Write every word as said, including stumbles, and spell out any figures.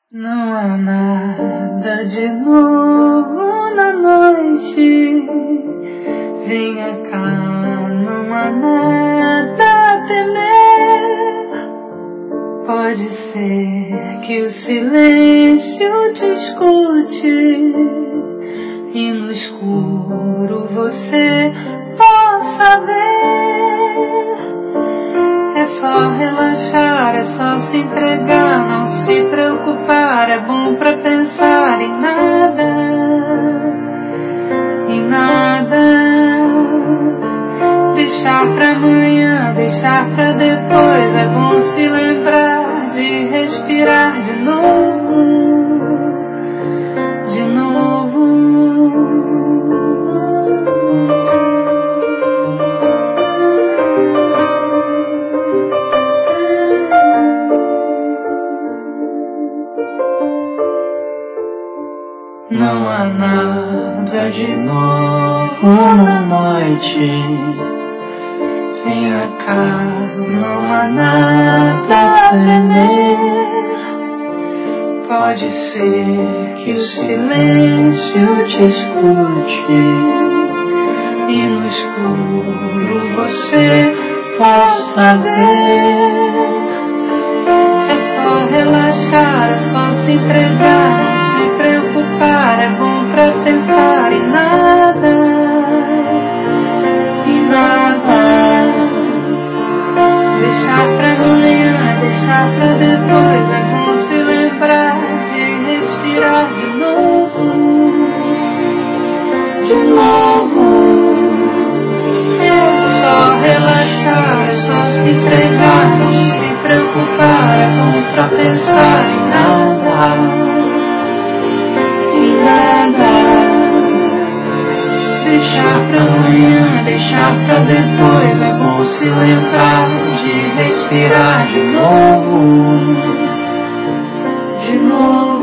Não há nada de novo na noite. Venha cá, não há nada a temer. Pode ser que o silêncio te escute e no escuro você possa ver. É só relaxar, é só se entregar, não se preocupar, é bom pra pensar em nada, em nada. Deixar pra amanhã, deixar pra depois, é bom se lembrar de respirar de novo, de novo. Não há nada de novo na noite. Venha cá, não há nada a temer. Pode ser que o silêncio te escute e no escuro você possa ver. É só relaxar, é só se entregar, não se preocupar, é bom pra pensar em nada, em nada. Deixar pra amanhã, deixar pra depois, é bom se lembrar de respirar de novo, de novo. É só relaxar, é só se entregar, não se preocupar, é bom pra pensar em nada, em nada. Deixar pra amanhã, deixar pra depois, é bom se lembrar de respirar de novo, de novo.